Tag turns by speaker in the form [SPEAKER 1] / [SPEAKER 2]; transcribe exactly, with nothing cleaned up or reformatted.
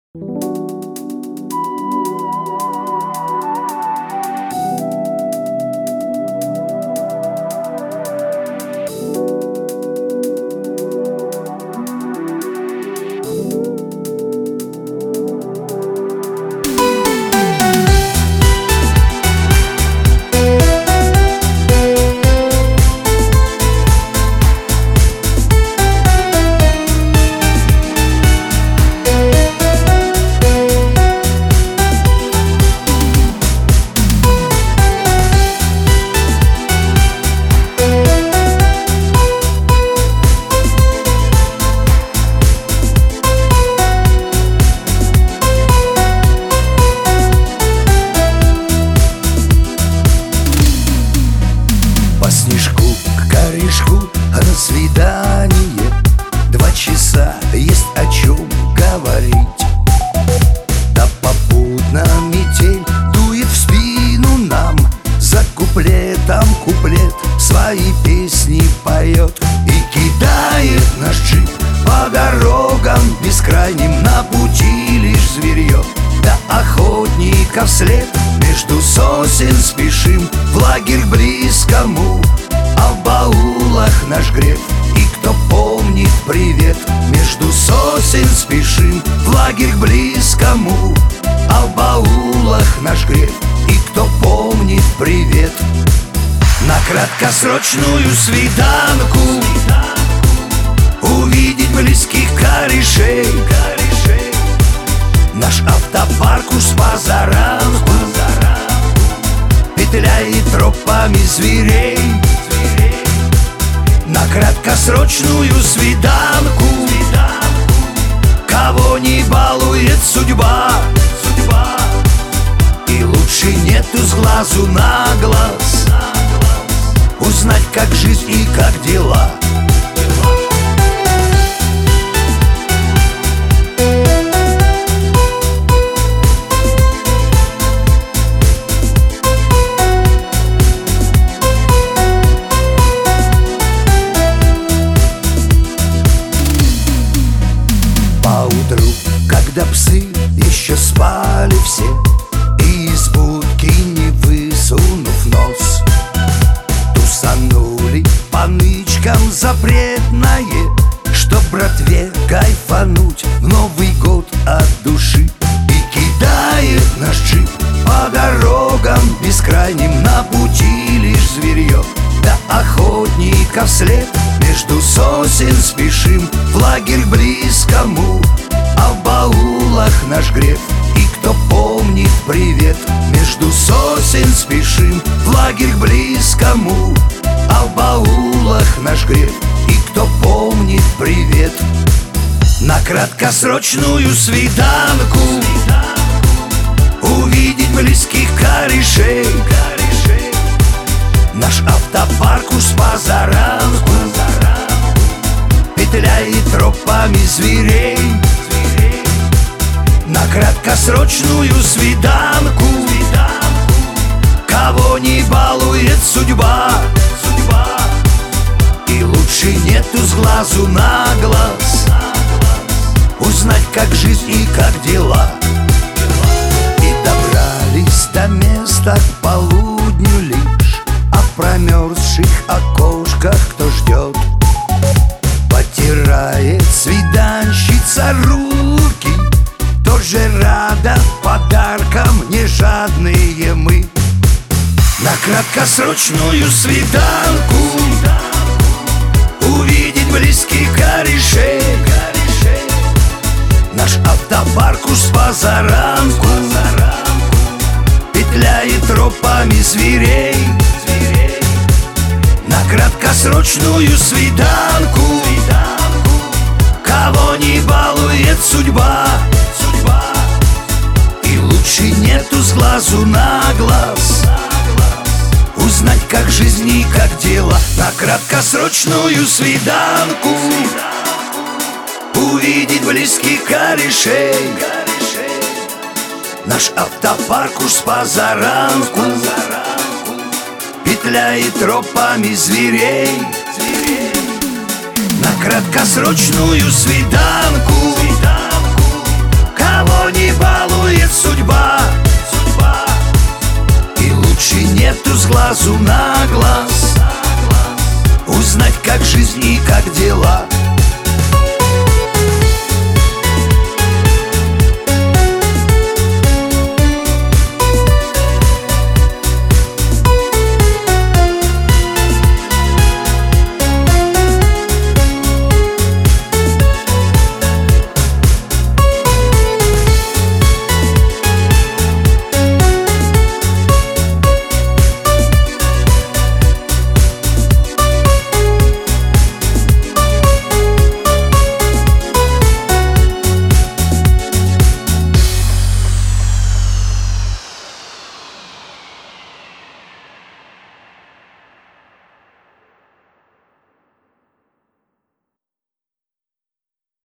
[SPEAKER 1] По снежку к корешку на свидание. Два часа есть о чем говорить. Да попутно метель дует в спину нам. За куплетом куплет свои песни поет. И кидает наш джип по дорогам бескрайним. На пути лишь зверье, да охотника вслед. Между сосен спешим в лагерь близкому, а в баулах наш греб. И кто помнит, привет. Между сосен спешим в лагерь близкому, а в баулах наш греб. И кто помнит, привет. На краткосрочную свиданку увидеть близких корешей. Наш автопарк уж спозаранку петляет тропами зверей. На краткосрочную свиданку кого не балует судьба. И лучше нету с глазу на глаз узнать, как жизнь и как дела. Поутру, когда псы еще спали все, и из будки не высунув нос, тусанули по нычкам запретное, чтоб братве кайфануть в Новый год от души. И кидает наш джип по дорогам бескрайним. На пути лишь зверье, да охотника вслед. Между сосен спешим в лагерь близкому, а в баулах наш греб. И кто помнит, привет. Между сосен спешим в лагерь близкому, а в баулах наш греб. И кто помнит, привет. На краткосрочную свиданку увидеть близких корешей. Наш автопарк уж спозаранку петляет тропами зверей. На краткосрочную свиданку кого не балует судьба. И лучше нету с глазу на глаз узнать, как жизнь и как дела. И добрались до места к полудню лишь, а в промерзших окошках кто ждет. Потирает свиданщица руки, тоже рада подаркам, не жадные мы. На краткосрочную свиданку увидеть близких корешей. Наш автопарк уж спозаранку петляет тропами зверей. На краткосрочную свиданку кого не балует судьба. И лучше нету с глазу на глаз узнать, как жизнь и как дела. На краткосрочную свиданку увидеть близких корешей. Наш автопарк уж спозаранку петляет тропами зверей. На краткосрочную свиданку кого глазу на глаз, узнать, как жизнь и как дела.